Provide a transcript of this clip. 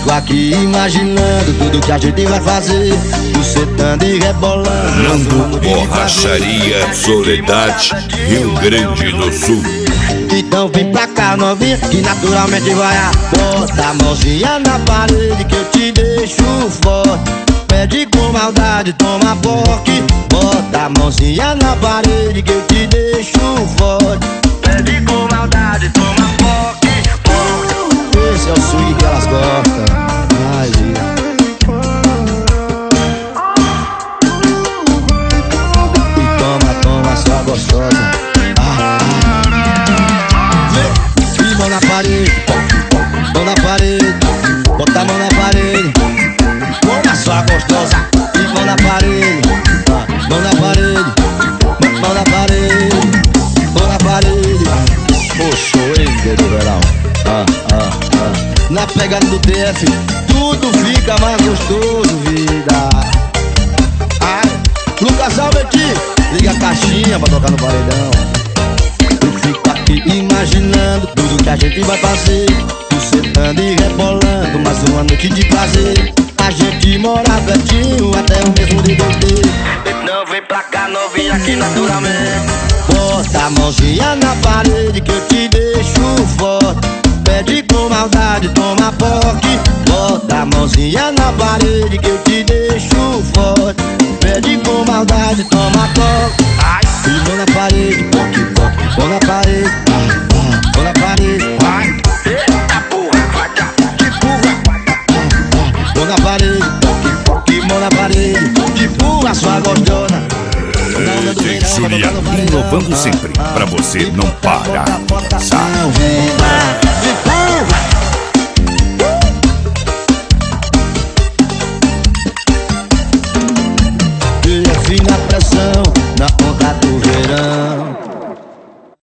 Fico aqui imaginando tudo que a gente vai fazer, bucetando e rebolando. Nando Borracharia, Soledade, Rio Grande do Sul. Então vem pra cá, novinha, que naturalmente vai. Bota a mãozinha na parede que eu te deixo forte. Pede com maldade, toma porque. Bota a mãozinha na parede que eu te deixo forte. Pede com maldade, toma porque. Esse é o swing que elas gostam. Ai, vida. E toma, toma, sua gostosa. Vem, mão na parede, mão na parede. Bota a mão na parede. Toma, sua gostosa. E mão na parede, mão na parede. Mão na parede, mão na parede. Poxa, hein, dedo verão. Na pegada do TF, tudo fica mais gostoso, vida. Lucas Alberti, liga a caixinha pra tocar no paredão. Eu fico aqui imaginando tudo que a gente vai fazer, bucetando e rebolando, mais uma noite de prazer. A gente mora pertinho, até o mesmo de você. Então vem pra cá, novinha, aqui naturalmente. Bota a mãozinha na parede que eu te deixo forte. Pede com maldade, toma porque. Bota a mãozinha na parede que eu te deixo forte. Pede com maldade, toma porque. E mão na parede, porque, porque. Mão na parede, mão na parede. Eita porra, vai dar, que porra. Mão na parede, porque, porque. Mão na parede, que porra, sua gostona. DJ Juliano, inovando sempre, pra você não parar de dançar.